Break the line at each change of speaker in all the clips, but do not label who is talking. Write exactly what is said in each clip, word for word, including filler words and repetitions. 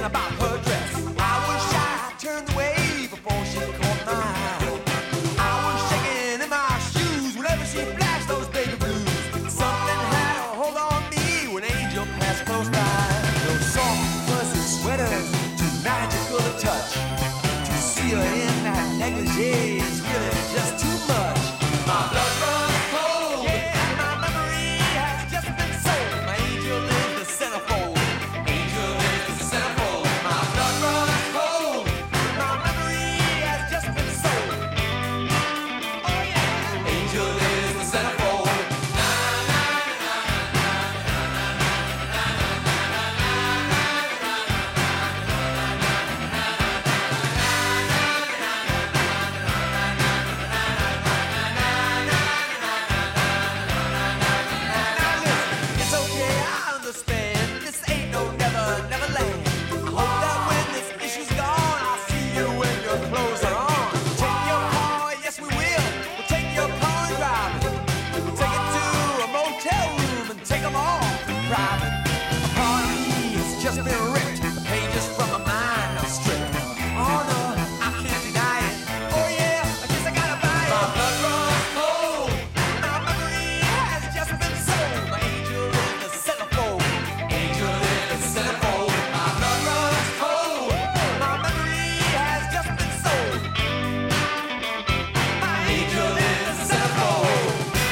about her dress. I was shy, turned away before she caught my eye. I was shaking in my shoes whenever she flashed those baby blues. Something had a hold on me when Angel passed close by. Those soft, fuzzy sweaters, too magical to touch. To see her in that negligee is really just too much. My blood runs cold, yeah, and my memory has just been sold. My angel is the centerfold. Angel is the centerfold. My blood runs cold, my memory has just been sold. Oh yeah, angel is the centerfold. It's okay, I understand. This ain't no never, never land. I hope that when this issue's gone, I'll see you when your clothes are on. Take your car, yes we will. We'll take your car and drive it. We'll take it to a motel room and take them all private. A part of me has just been ripped. The pages from my mind are stripped. Oh no, I can't deny it. Oh yeah, I guess I gotta buy it. My blood runs cold. My memory has just been sold. My angel is the centerfold. Angel is the centerfold. My blood runs cold. My memory has just been sold. My angel is the centerfold.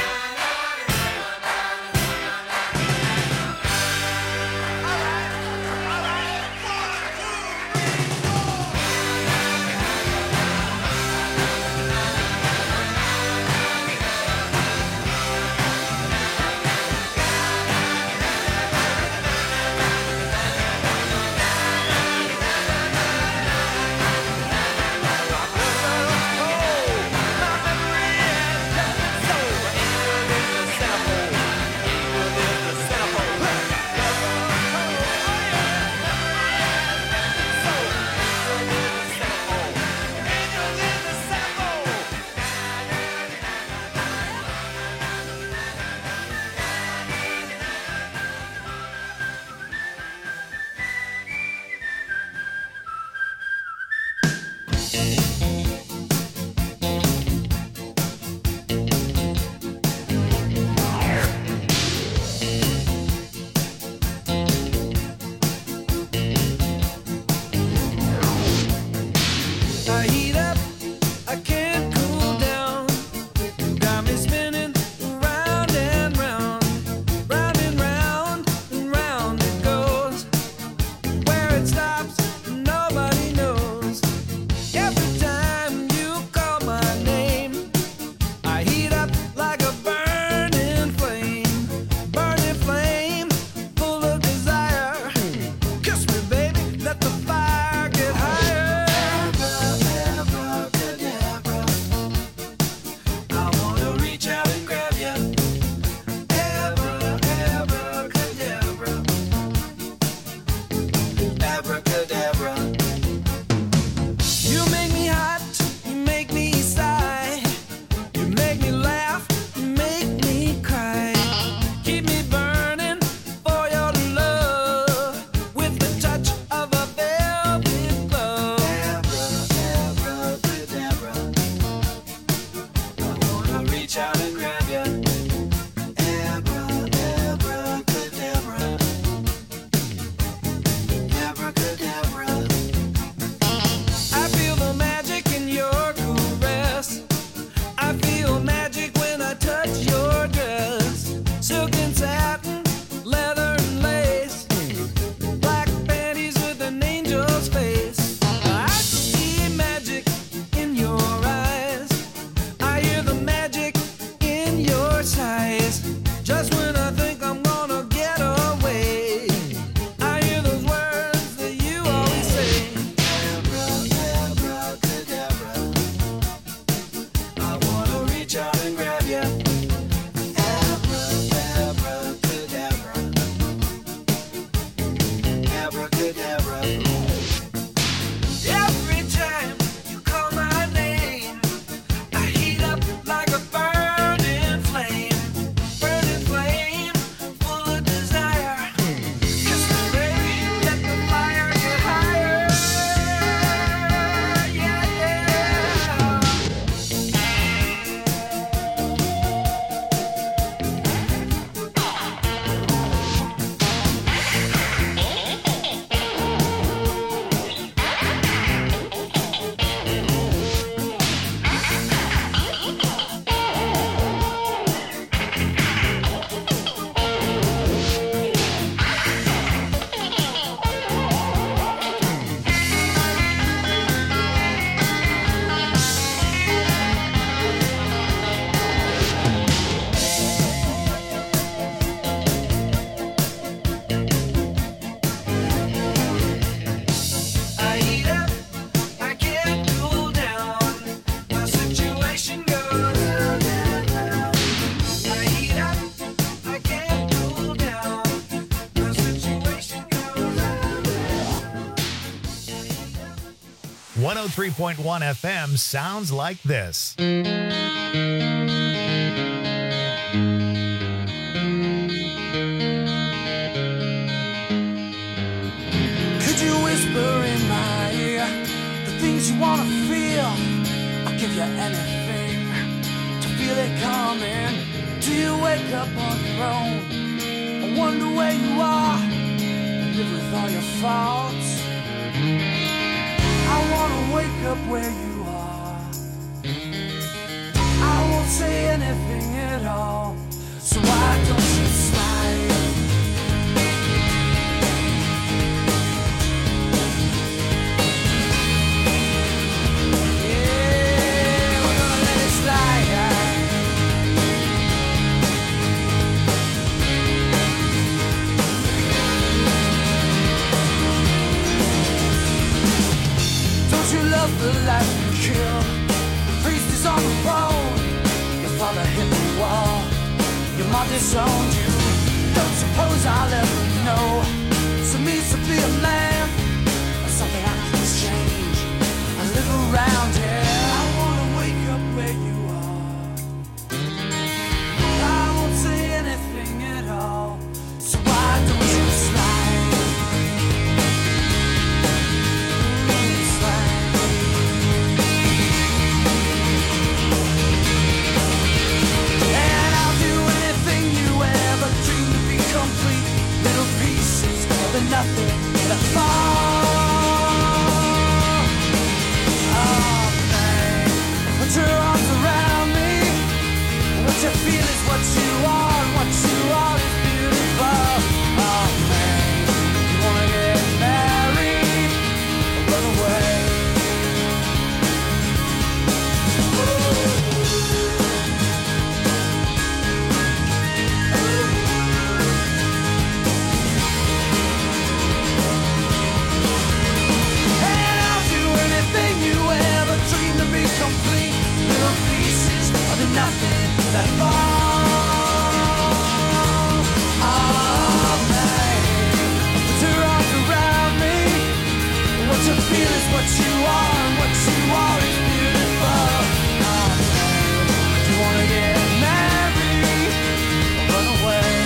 I heat up, I can't cool down. Got me spinning round and round, round and round and round it goes. Where it stops, nobody knows. Every time you call my name, I heat up like a burning flame, burning flame, full of desire. Kiss me, baby, let the fire get higher. I wanna reach out and grab you. Abracadabra, abracadabra. You make me hot, you make me sigh, you make me laugh, you make me cry. Keep me burning for your love with the touch of a velvet glove. Abracadabra, I wanna reach out and grab you. Abracadabra, abracadabra. I feel the magic in your caress. I feel magic when I touch your dress. Silk and satin, leather and lace, black panties with an angel's face. I see magic in your eyes. I hear the magic in your sighs. Just when I think I'm gonna get away, I hear those words that you always say. Abracadabra, I wanna reach out and grab you. Abracadabra, abracadabra. Every time you call my name, I heat up like a burning flame, burning flame, full of desire. Kiss me, baby, let the fire get higher.
one oh three point one F M sounds like this.
Could you whisper in my ear the things you wanna feel? I'll give you anything to feel it coming. Do you wake up on your own? I wonder where you are and live with all your faults. I wanna wake up where you are. I won't say anything at all, so why don't you slide? Yeah, we're gonna let it slide. Don't you love the life you kill? The priest is on the throne. Your father hit the wall. Your mom disowned you. Don't suppose I'll ever know. So means to be a man or something I can exchange. I live around here. I wanna wake up where you are. I won't say anything at all. So why don't you slide? And I'll do anything you ever dreamed to be complete. Little pieces of the nothing that fall. Oh man, put your arms around me. What you feel is what you are, and what you are is beautiful. Oh man, you wanna get married or run away? And I'll do anything you ever dreamed to be complete. Little pieces of the nothing that fall. Oh man, put your arms around me. What you feel is what you are, and what you are is beautiful. Oh man, do you wanna get married or run away?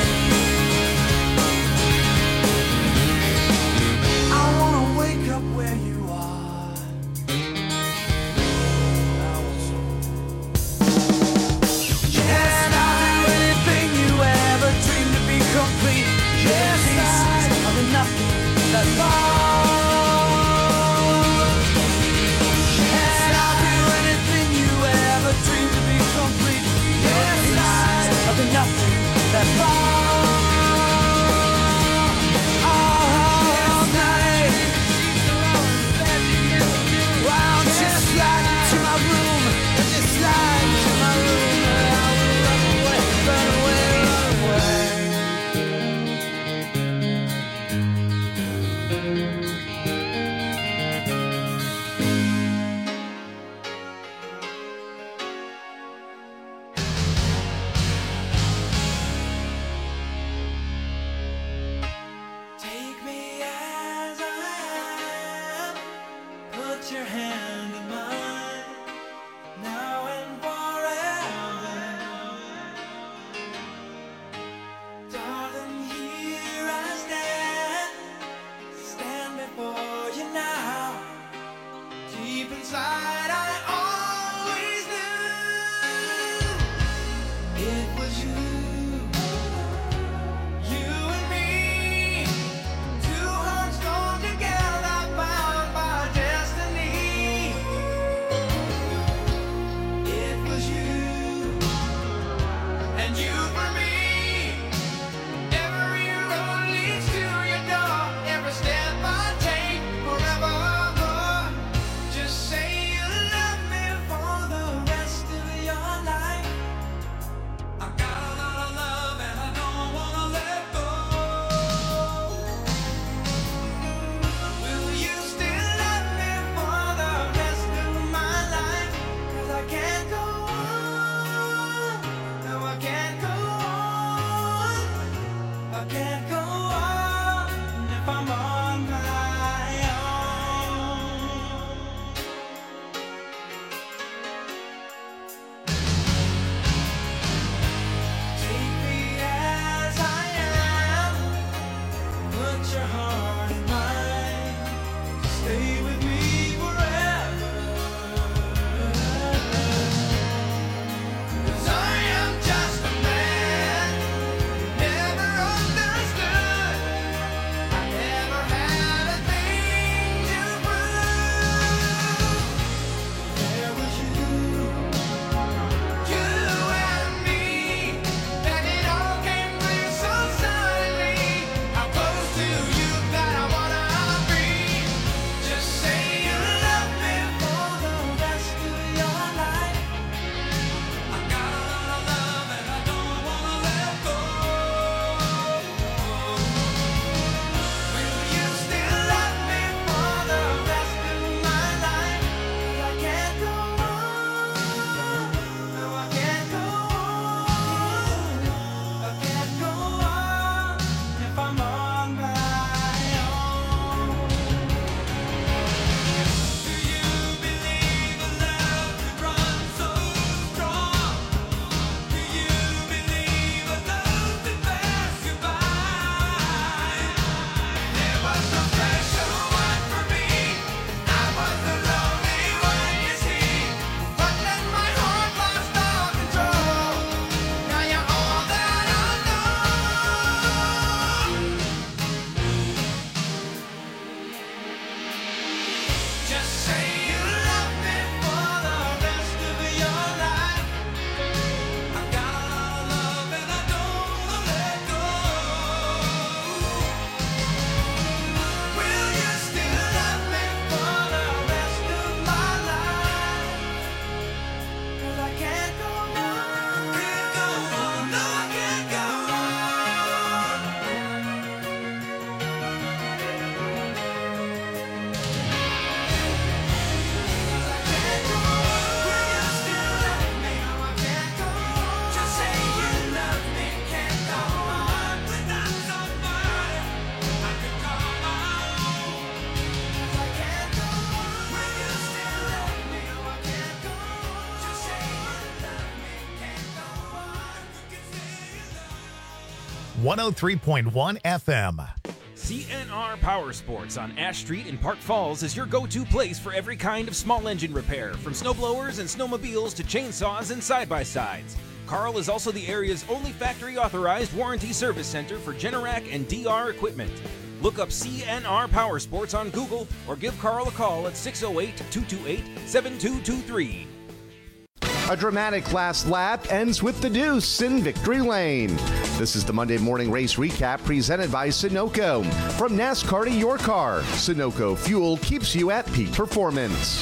I wanna wake up where you are. Yes, I'll do anything you ever dreamed to be complete. Yes, pieces of the nothing that fall. Yes, I'll do anything you ever dreamed to be complete. Yes, pieces of the nothing that fall. All night. Wow, just slide into my room. Just slide into my room. And I will run away, run away, run away. Take me as I am. Put your hand in mine. Now and forever. Darling, here I stand. Stand before you now. Deep inside, I always knew it was you. You and me, two hearts joined together, bound by destiny.
one oh three point one F M.
C N R Power Sports on Ash Street in Park Falls is your go-to place for every kind of small engine repair, from snowblowers and snowmobiles to chainsaws and side-by-sides. Carl is also the area's only factory-authorized warranty service center for Generac and D R equipment. Look up C N R Power Sports on Google or give Carl a call at six oh eight, two two eight, seven two two three.
A dramatic last lap ends with the deuce in victory lane. This is the Monday Morning Race Recap presented by Sunoco. From NASCAR to your car, Sunoco Fuel keeps you at peak performance.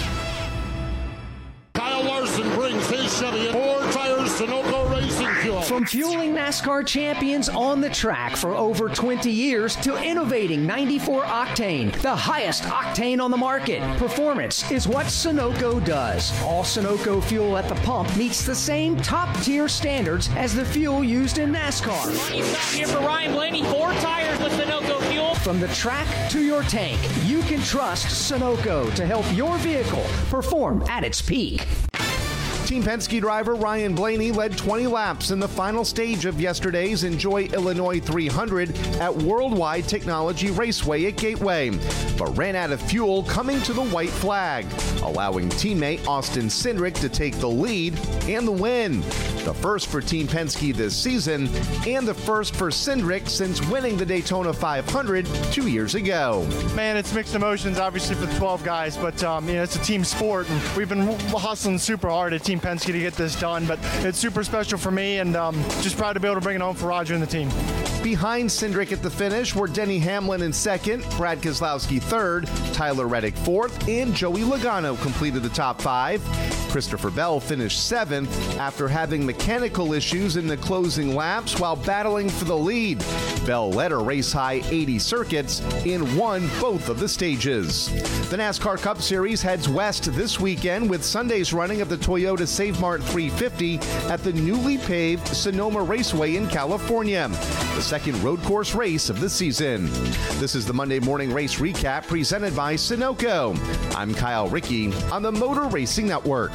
Kyle Larson brings his Chevy in. Four tires, Sunoco Racing Fuel.
From fueling NASCAR champions on the track for over twenty years to innovating ninety-four octane, the highest octane on the market. Performance is what Sunoco does. All Sunoco fuel at the pump meets the same top-tier standards as the fuel used in NASCAR.
Money stop here for Ryan Blaney. Four tires with Sunoco fuel.
From the track to your tank, you can trust Sunoco to help your vehicle perform at its peak.
Team Penske driver Ryan Blaney led twenty laps in the final stage of yesterday's Enjoy Illinois three hundred at Worldwide Technology Raceway at Gateway, but ran out of fuel coming to the white flag, allowing teammate Austin Cindric to take the lead and the win. The first for Team Penske this season, and the first for Cindric since winning the Daytona five hundred two years ago.
Man, it's mixed emotions, obviously, for the twelve guys, but um, you know, it's a team sport, and we've been hustling super hard at Team Penske to get this done, but it's super special for me, and um, just proud to be able to bring it home for Roger and the team.
Behind Cindric at the finish were Denny Hamlin in second, Brad Keselowski third, Tyler Reddick fourth, and Joey Logano completed the top five. Christopher Bell finished seventh after having mechanical issues in the closing laps while battling for the lead. Bell led a race-high eighty circuits and won both of the stages. The NASCAR Cup Series heads west this weekend with Sunday's running of the Toyota Save Mart three fifty at the newly paved Sonoma Raceway in California, the second road course race of the season. This is the Monday Morning Race Recap presented by Sunoco. I'm Kyle Rickey on the Motor Racing Network.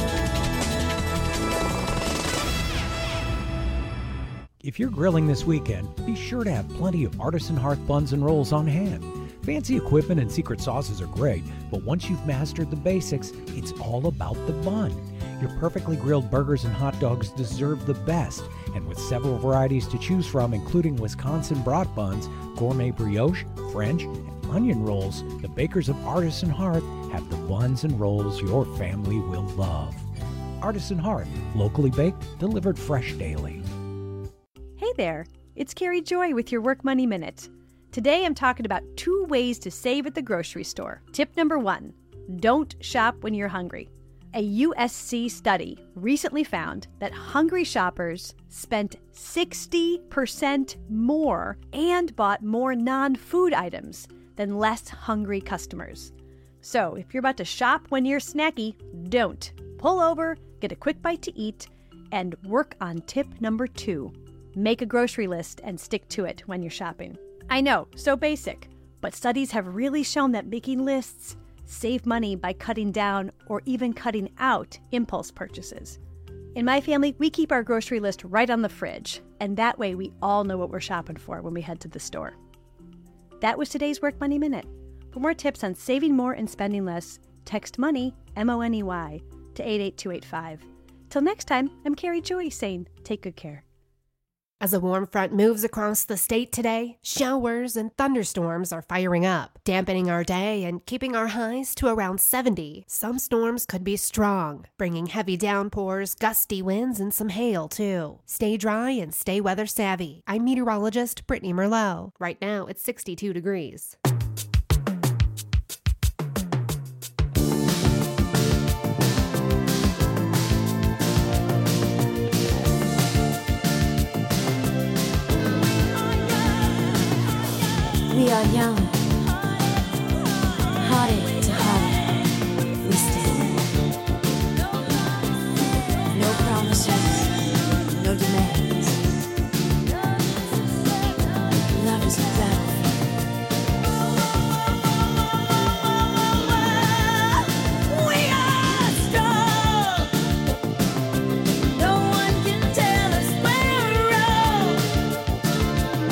If you're grilling this weekend, be sure to have plenty of Artisan Hearth buns and rolls on hand. Fancy equipment and secret sauces are great, but once you've mastered the basics, it's all about the bun. Your perfectly grilled burgers and hot dogs deserve the best, and with several varieties to choose from, including Wisconsin brat buns, gourmet brioche, French, and onion rolls, the bakers of Artisan Hearth have the buns and rolls your family will love. Artisan Hearth, locally baked, delivered fresh daily.
Hey there, it's Carrie Joy with your Work Money Minute. Today I'm talking about two ways to save at the grocery store. Tip number one, don't shop when you're hungry. A U S C study recently found that hungry shoppers spent sixty percent more and bought more non-food items than less hungry customers. So if you're about to shop when you're snacky, don't. Pull over, get a quick bite to eat, and work on tip number two. Make a grocery list and stick to it when you're shopping. I know, so basic, but studies have really shown that making lists save money by cutting down or even cutting out impulse purchases. In my family, we keep our grocery list right on the fridge, and that way we all know what we're shopping for when we head to the store. That was today's Work Money Minute. For more tips on saving more and spending less, text MONEY, M O N E Y, to eight eight two eight five. Till next time, I'm Carrie Joy saying take good care.
As a warm front moves across the state today, showers and thunderstorms are firing up, dampening our day and keeping our highs to around seventy. Some storms could be strong, bringing heavy downpours, gusty winds, and some hail, too. Stay dry and stay weather savvy. I'm meteorologist Brittany Merlot. Right now, it's sixty-two degrees.
We are young, hearted to heart, we stand. No promises, no demands. Love is a battlefield. We are strong. No one can tell us we're wrong.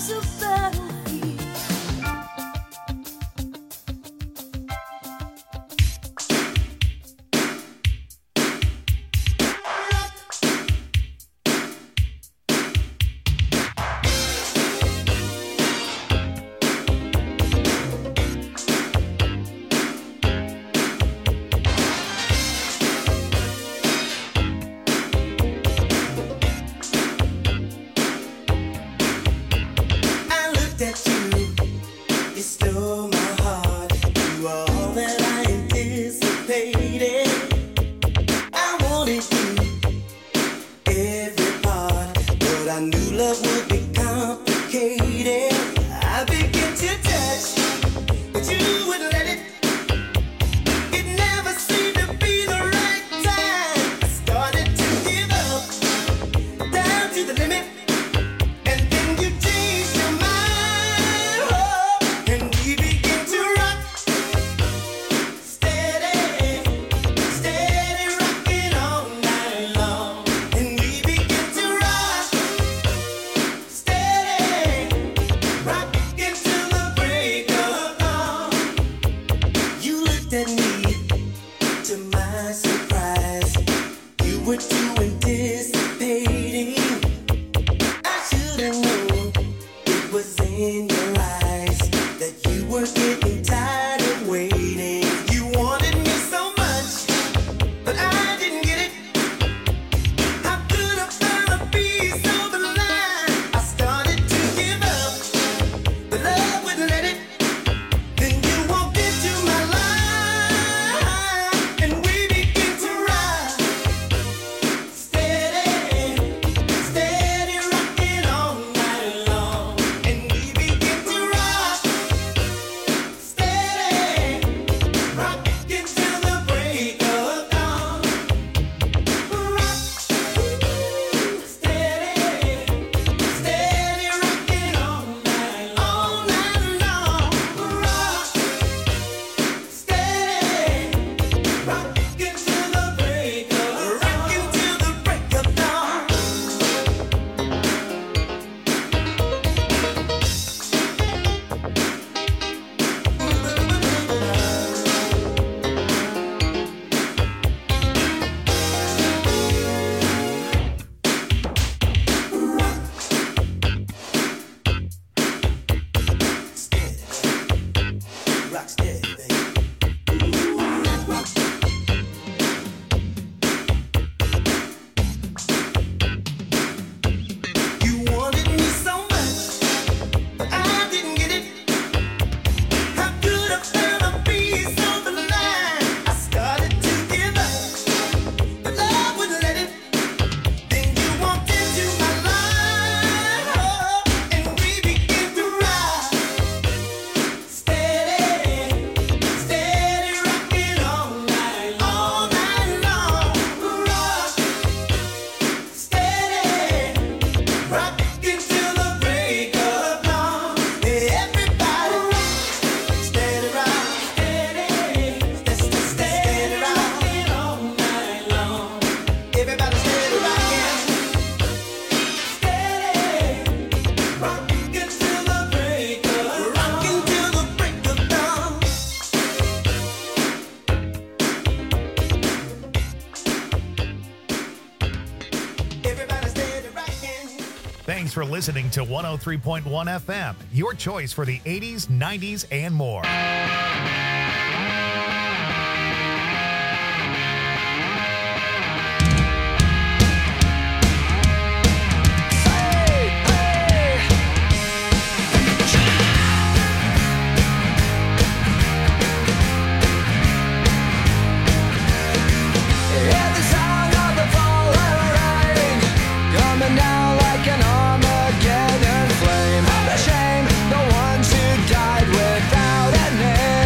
life's a battlefield.
I looked at you, you stole my heart. You were all that I anticipated. I wanted you, every part, but I knew love would be complicated. I began to touch, but you wouldn't let it. It never seemed to be the right time. I started to give up, down to the limit. And then you changed your mind, oh, and we began to rock, steady, steady rocking all night long. And we began to rock, steady, rocking till the break of dawn. You looked at me, to my surprise, you were too anticipating. I should have known it was in your eyes that you were getting tired of waiting. You wanted me so much, but I didn't get it. How could I find a piece of the line? I started to give up, but love wouldn't let it. Then you walked into my life, and we began to ride, steady, steady rocking all night long. And we began to rock, steady, rocking till the break of dawn. Rock, steady, steady rocking all night, all night long. Rock, steady, rocking till the break of, rocking till the break of dawn. Rock steady, baby. You wanted me so much, but I didn't get it. How could I find a piece of the line? I started to give up, but love wouldn't let it. Then you walked into my life, oh, and we began to ride, steady, steady rocking all night, all night long. Rock, steady, rocking till the break of dawn. Everybody rock, steady rock, steady, steady, steady rocking all night long. Everybody steady rocking, steady, rocking till the break of, rocking till the break of dawn. Everybody steady rocking.
Thanks for listening to one oh three point one F M, your choice for the eighties, nineties, and more.
Hear the sound of the falling rain coming down like an Armageddon flame. The shame, the ones who died without a name.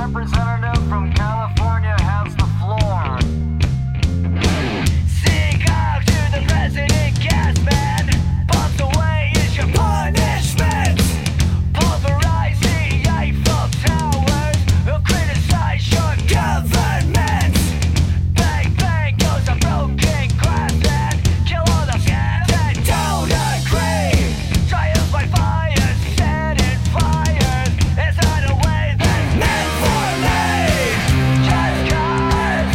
representative from California has the floor. Seek out to the president, gas man. Pumped away is your punishment. Pulverize the Eiffel Towers. They'll criticize your government. Bang, bang goes a broken glass and kill all the scams that don't agree. Triumph by fire, set in fires. It's not a way that's meant for me. Just cause,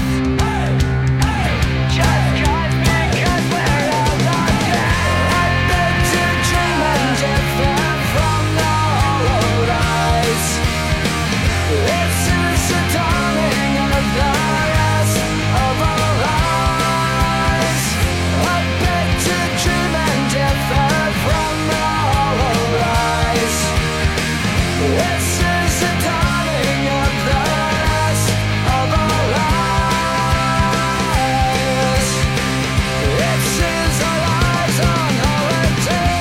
just cause, because we're all locked in. I've been to dream and different from the hollow eyes. This is the dawning of the rest of our lives. I've been to dream and different from the hollow eyes. This is the dawning of the rest of our lives. This is our lives on holiday.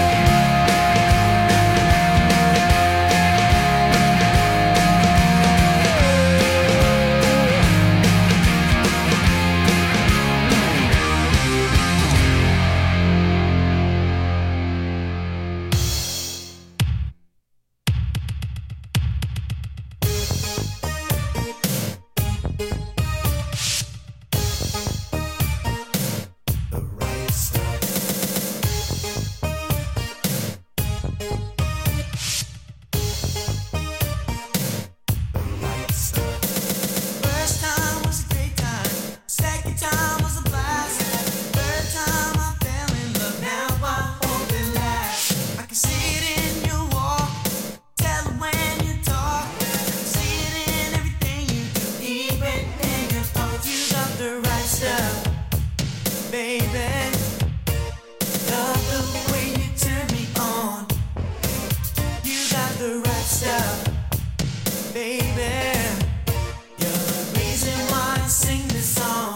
First time was a great time. Second time was a blast. Third time I fell in love. Now I hope it lasts. I can see it in your walk. Tell it when you talk. I can see it in everything you do. Even in your thoughts, you got the right stuff, baby. Love the way you turn me on. You got the right stuff, baby. You're the reason why I sing this song.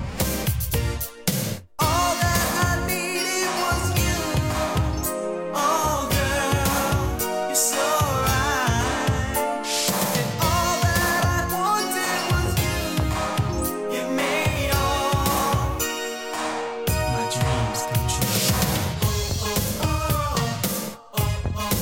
All that I needed was you. Oh, girl, you're so right. And all that I wanted was you. You made all my dreams come true. Oh, oh, oh, oh, oh, oh,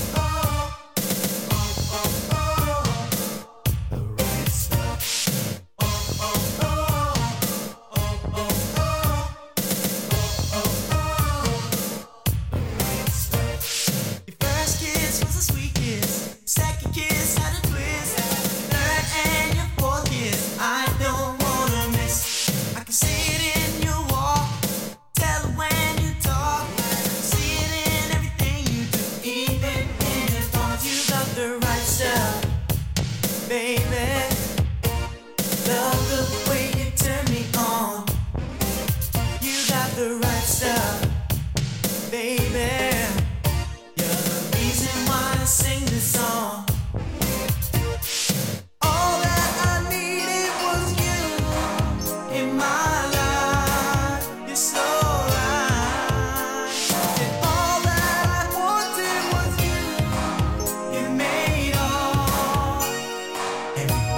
oh, oh, oh. The right stuff. Oh, oh, oh, oh, oh, oh, oh, oh, the right stuff. Your first kiss was a sweet kiss. Second kiss had a twist. Third and your fourth kiss, I don't wanna miss. I can see it in your walk. Tell it when you talk. I can see it in everything you do. Even in your thoughts, you got the right stuff, baby. Love the way you turn me on. You got the right stuff, baby. You're the reason why I sing this song. All that I needed was you in my life. You're so right. And all that I wanted was you. You made all. Every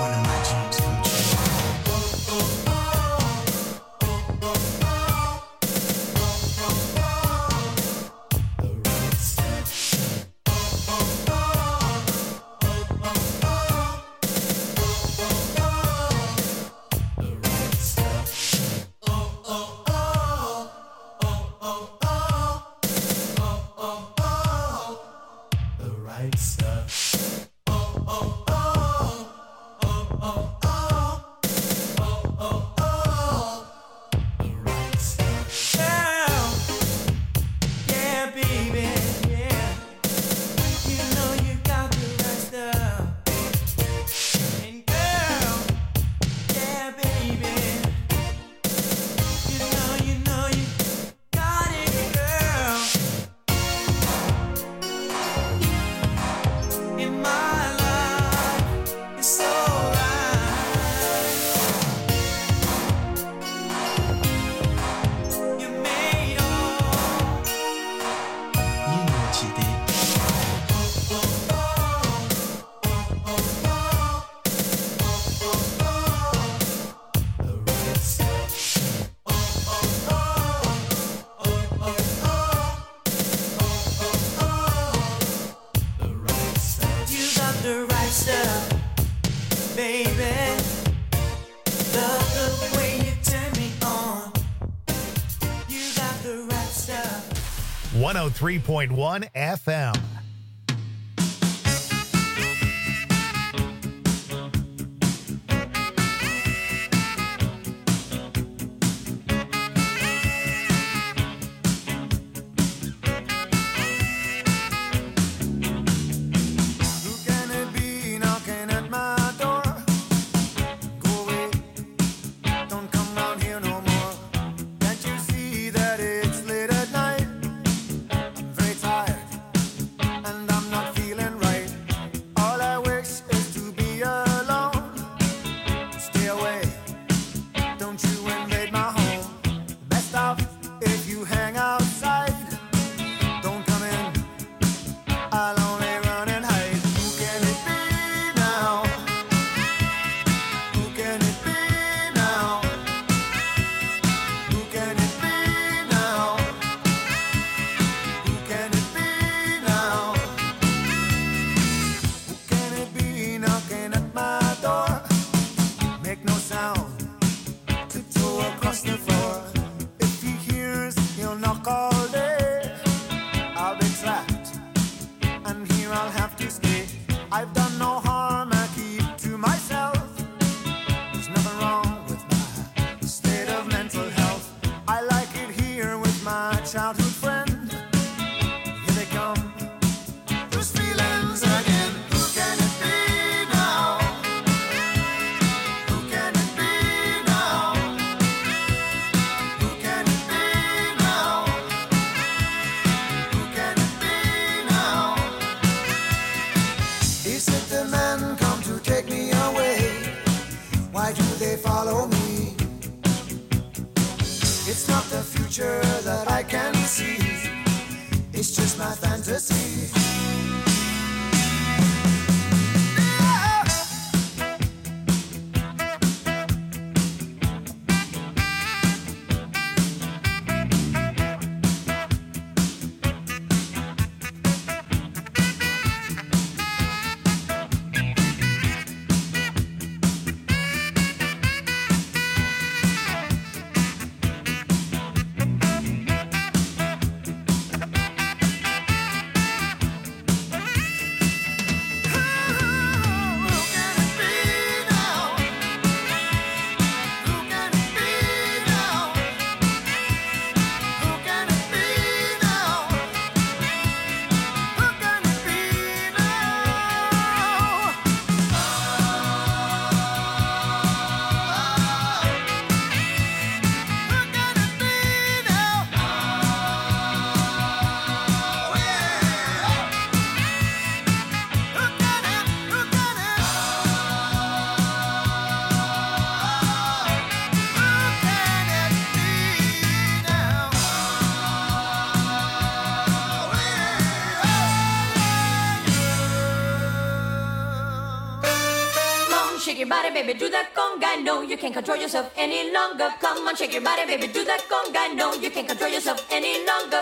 baby. Love the way you turn me on. You got the right stuff.
one oh three point one F M.
Shake your body, baby, do that conga. No, you can't control yourself any longer. Come on, shake your body, baby, do that conga. No, you can't control yourself any longer.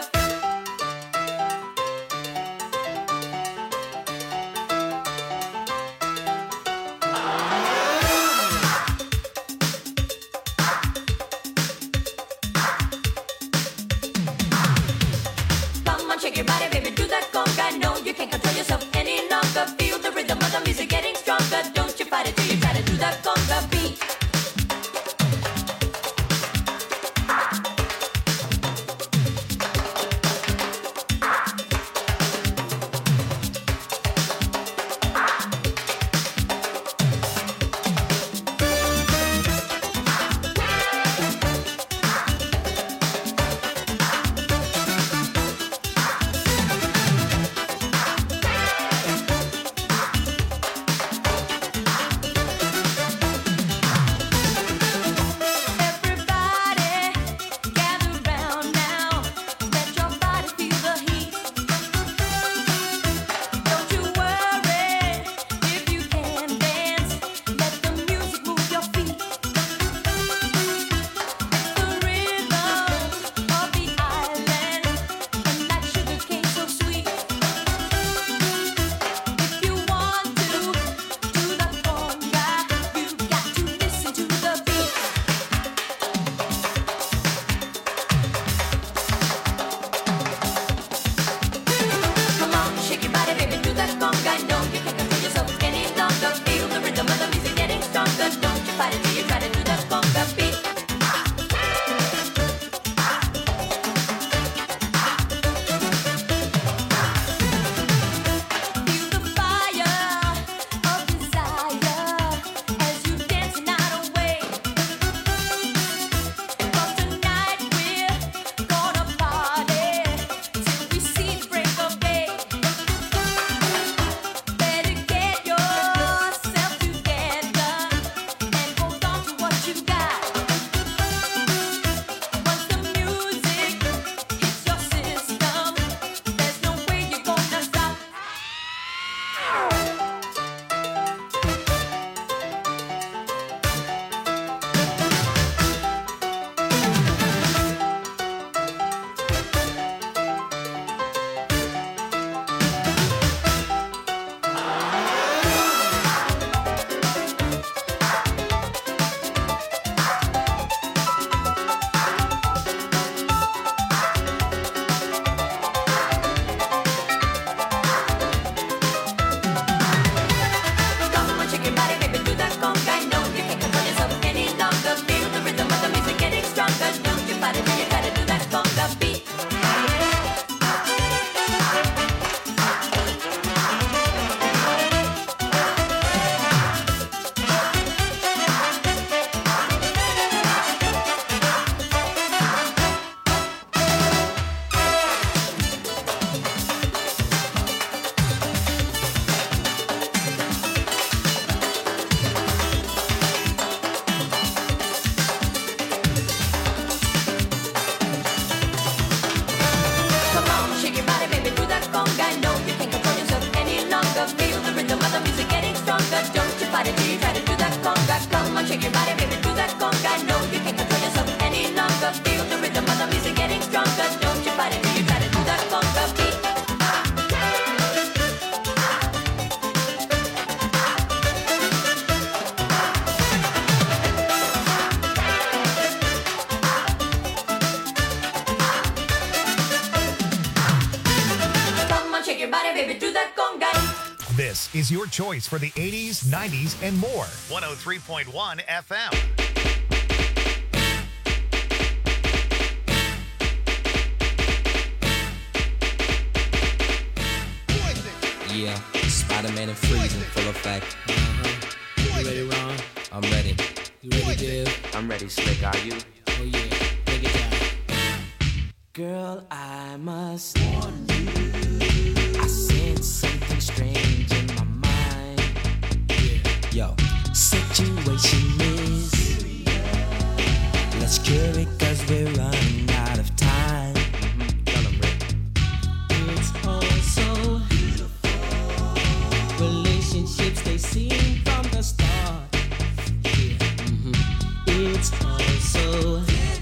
Come on, shake your body, baby, do that conga. No, you can't control yourself any longer. Feel the rhythm of the music getting stronger. Don't you fight it till you try to do that conga beat. your body, baby, do that conga. No, you can't control yourself any longer. Feel the rhythm of the music getting stronger. Don't you fight it till you try to do that conga beat. Come on, shake your body, baby, do that conga. No, you can't control yourself any longer. Feel the rhythm of the music getting stronger. Don't you fight it till you try to do that conga. Come on, shake your body, baby, do that conga. No, you can't control yourself any longer. Feel the rhythm of the music getting stronger. Don't you fight it till you try to do that conga beat. Come on, shake your body, baby, do that conga.
This is your choice for the eighties, nineties, and more. one oh three point one F M.
Yeah, Spider-Man and freezing full effect. Uh-huh. You ready, Ron? I'm ready. You ready, Dave?
I'm ready, Slick, are you?
Oh yeah, break it down.
Girl, I must warn you. I sense something strange in my mind.
Yo,
Situation is serious. Let's cure it, cause we're running out of time. Mm-hmm. Tell 'em, Rick.
it's all so beautiful. Relationships they seem from the start. Yeah, mm-hmm. It's all so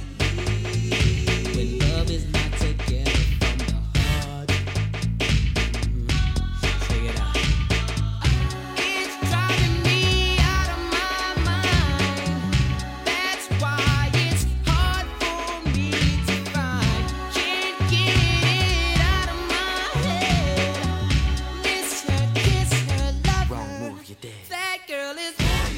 when love is not together from the heart. Mm-hmm. Check it out.
It's driving me out of my mind. That's why it's hard for me to find. Can't get it out of my head. Miss her, kiss her, love
Wrong
her.
move, you're dead.
That girl is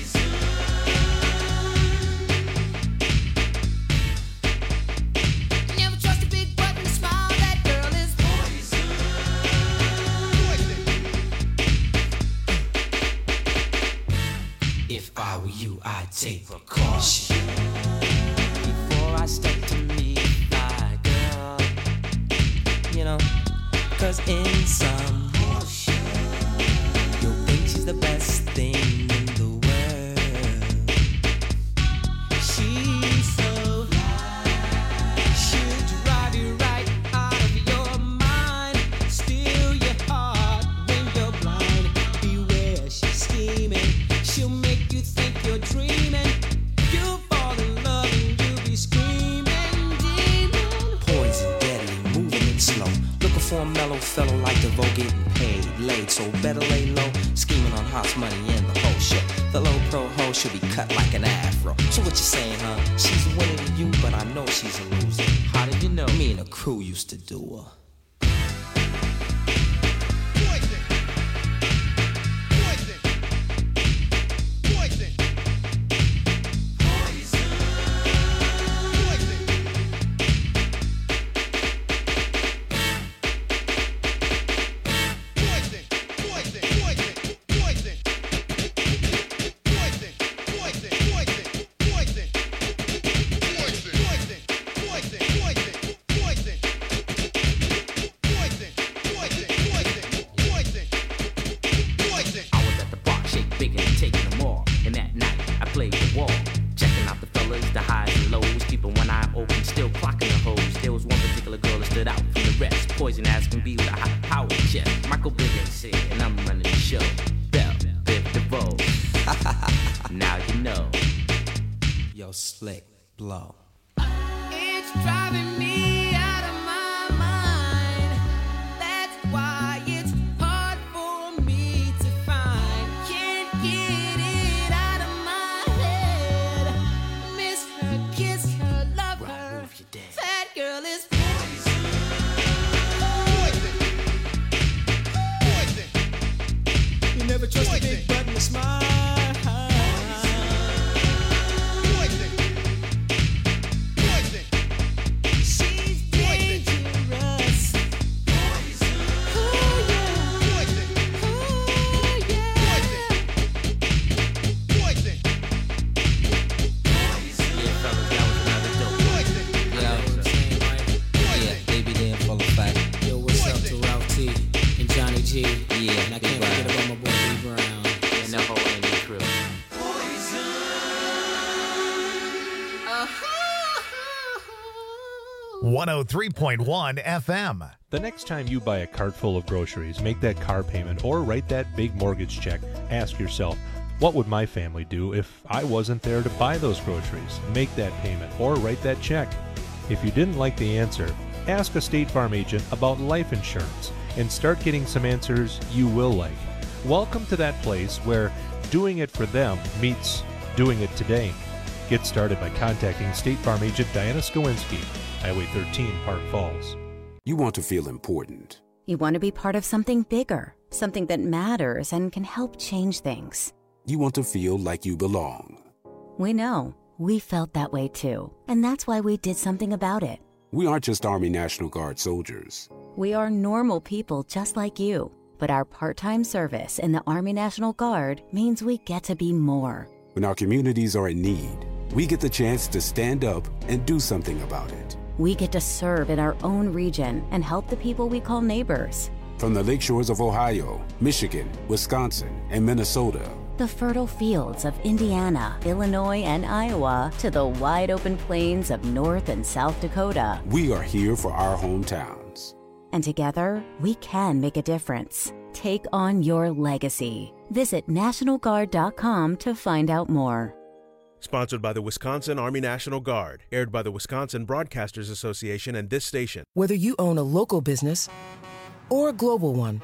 never trust a big button smile. That girl is
If I were you, I'd take precaution before I step to meet my girl. You know, cause in some motion, you'll think she's the best thing in the world.
She's so fly, she'll drive you right out of your mind, steal your heart when you're blind. Beware, she's scheming. She'll make you think you're dreaming. You'll fall in love and you'll be screaming, demon.
Poison, deadly, moving it slow. Looking for a mellow fellow like DeVoe, getting paid, laid, so better lay low. Scheming on hot money in the whole show. The low pro hoe should be cut like an afro. So what you saying, huh? She's a winner to you, but I know she's a loser. How did you know? Me and the crew used to do her.
I was at the bar, shake bigger and taking them all. And that night, I played the wall. Checking out the fellas, the highs and lows. Keeping one eye open, still clocking the hoes. There was one particular girl that stood out from the rest. Poison as can be with a high power chest. Michael Biggins here, and I'm running the show. Bell, Biv DeVoe. Now you know.
Yo, Slick, blow.
It's driving me out of my mind. That's why it's hard for me to find. Can't get it out of my head. Miss her, kiss her, love her. That girl is
You never trust a big button to smile.
one oh three point one F M.
The next time you buy a cart full of groceries, make that car payment, or write that big mortgage check, ask yourself, what would my family do if I wasn't there to buy those groceries, make that payment, or write that check? If you didn't like the answer, ask a State Farm agent about life insurance and start getting some answers you will like. Welcome to that place where doing it for them meets doing it today. Get started by contacting State Farm agent Diana Skowinski, Highway thirteen, Park Falls.
You want to feel important.
You want to be part of something bigger, something that matters and can help change things.
You want to feel like you belong.
We know. We felt that way too. And that's why we did something about it.
We aren't just Army National Guard soldiers.
We are normal people just like you. But our part-time service in the Army National Guard means we get to be more.
When our communities are in need, we get the chance to stand up and do something about it.
We get to serve in our own region and help the people we call neighbors.
From the lakeshores of Ohio, Michigan, Wisconsin, and Minnesota,
the fertile fields of Indiana, Illinois, and Iowa, to the wide open plains of North and South Dakota.
We are here for our hometowns.
And together, we can make a difference. Take on your legacy. Visit National Guard dot com to find out more.
Sponsored by the Wisconsin Army National Guard. Aired by the Wisconsin Broadcasters Association and this station.
Whether you own a local business or a global one,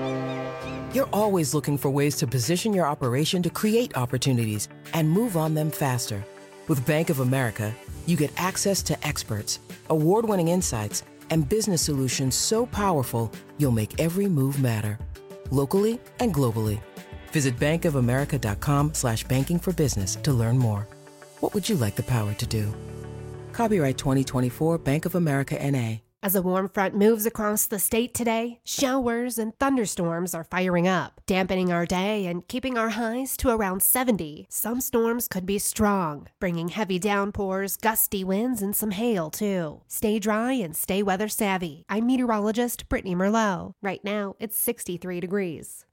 you're always looking for ways to position your operation to create opportunities and move on them faster. With Bank of America, you get access to experts, award-winning insights, and business solutions so powerful, you'll make every move matter. Locally and globally. Visit bankofamerica.com slash banking for business to learn more. What would you like the power to do? Copyright twenty twenty-four Bank of America N A.
As a warm front moves across the state today, showers and thunderstorms are firing up, dampening our day and keeping our highs to around seventy. Some storms could be strong, bringing heavy downpours, gusty winds, and some hail, too. Stay dry and stay weather savvy. I'm meteorologist Brittany Merlot. Right now, it's sixty-three degrees.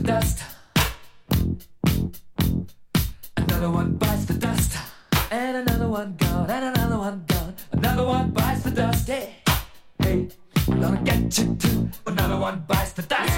dust. Another one bites the dust. And another one gone, and another one gone. Another one bites the dust. Hey, hey, I'm gonna get you too. Another one bites the dust.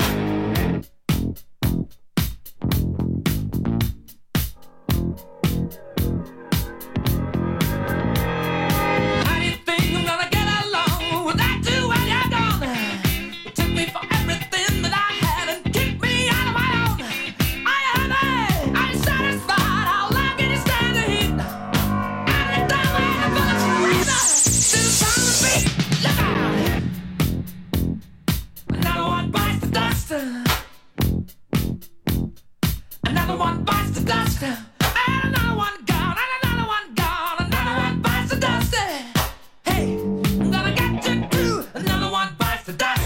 How do you think I'm gonna get along without you when you're gone? You took me for everything that I had and kicked me out of my own. Are you happy? Are you satisfied? How long can you stand the heat? Out of the time when I'm gonna freeze up. Still trying to beat. Look out! Another one bites the dust. Another one bites the dust. And another one gone. And another one gone. Another one bites the dust. Hey, I'm gonna get you too. Another one bites the dust.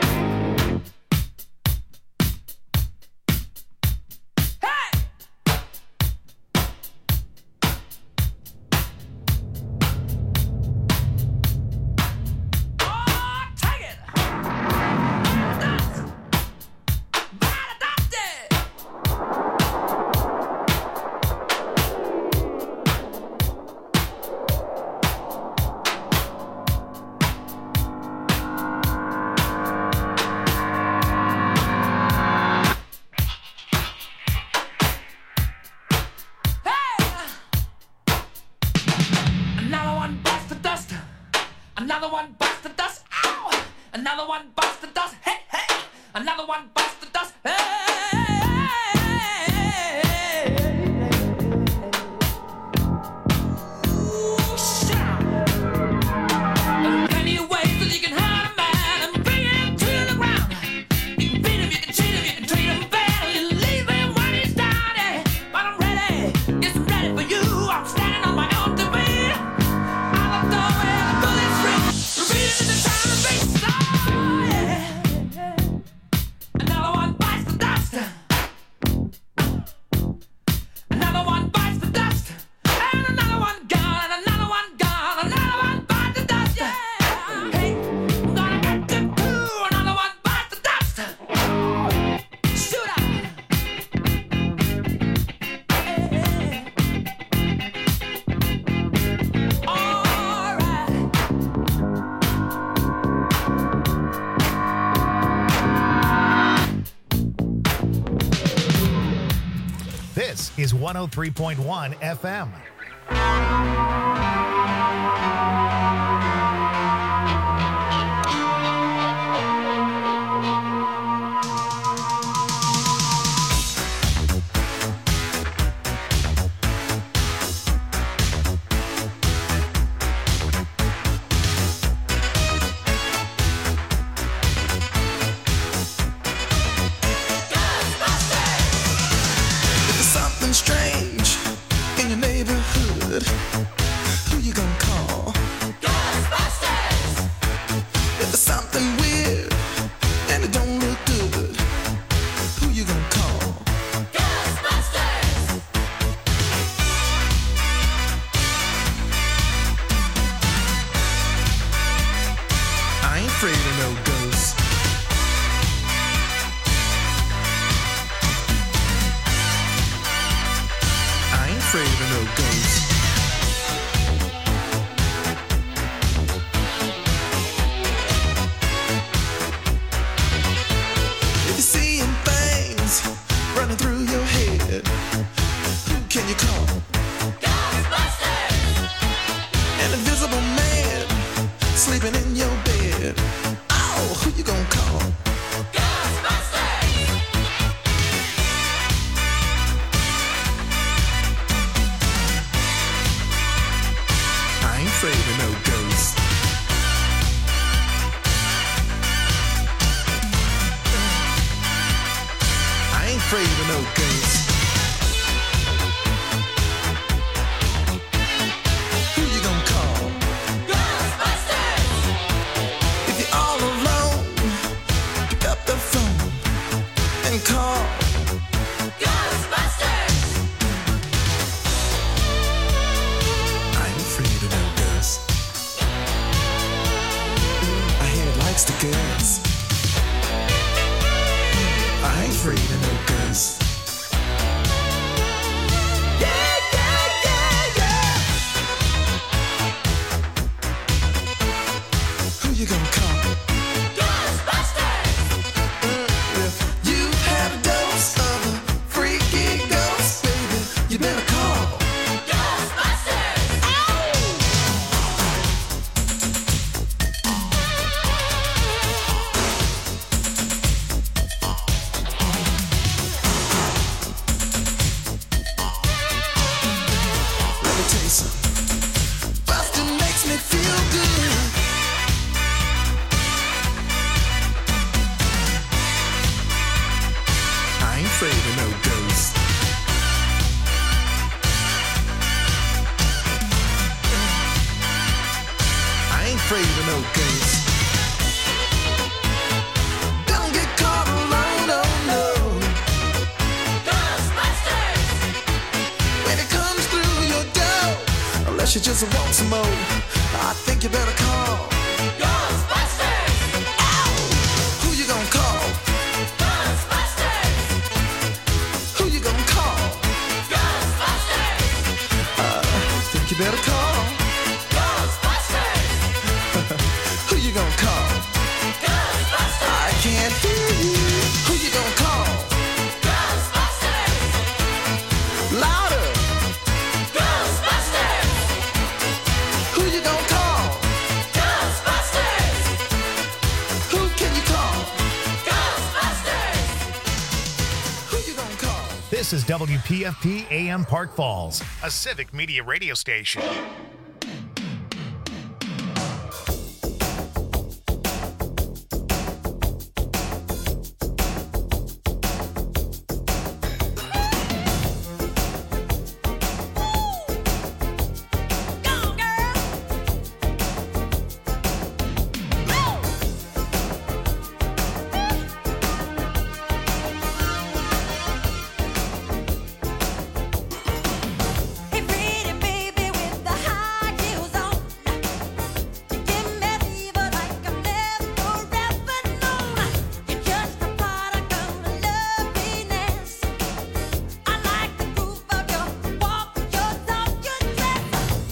Another one bites the dust. Another one bites the dust. Ow! Another one bites the dust. Hey, hey! Another one bites the dust. Hey! Ooh, shut up. There are plenty of ways that you can hurt a man and bring him to the ground. You can beat him, you can cheat him, you can treat him bad, or you leave him when he's down. eh. But I'm ready, yes, I'm ready for you. I'm standing on my own two feet. I'm a door where the bullets ring. Repeating in the time and face. Oh, yeah. Another one bites the dust. Another one bites the dust. And another one gone. And another one gone. Another one bites the dust. Yeah. Hey, I'm gonna get you too. Another one bites the dust. Shoot out.
This is one oh three point one F M.
If there's something strange in your neighborhood, who you gonna call? Ghostbusters! If there's something weird and it don't look good, who you gonna call? Ghostbusters! I ain't afraid of no ghosts. I ain't afraid of no ghosts. If you're seeing things running through your head, who can you call? Ghostbusters! An invisible man sleeping in your bed. Oh, who you gonna call? Ghostbusters! I ain't afraid of no ghosts. I ain't afraid of no ghosts. Who you gonna call? Ghostbusters! If you're all alone, pick up the phone and call. Ghostbusters! I ain't afraid of no ghosts. I hear it likes the girls. I ain't
afraid of no ghosts. Yeah, yeah, yeah, yeah. Who you gonna call? Ghostbusters! Uh, yeah. You've had a dose of a freaky ghost, baby. You better call. Ghostbusters! Let me tell you something. Bustin' makes me feel good. I ain't afraid of no ghosts. I ain't afraid of no ghosts. Don't get caught alone, oh no. Ghostbusters! When it comes through your door, unless you just want some more, I think you better call. Ghostbusters! Ow! Who you gonna call? Ghostbusters! Who you gonna call? Ghostbusters! Uh, think you better call. Ghostbusters! Who you gonna call? Ghostbusters! I can't hear you. Who you gonna call? Ghostbusters! Louder! Ghostbusters! Who you gonna call? Ghostbusters! Who can you call? Ghostbusters! Who you gonna call?
This is W P F P A M Park Falls, a civic media radio station.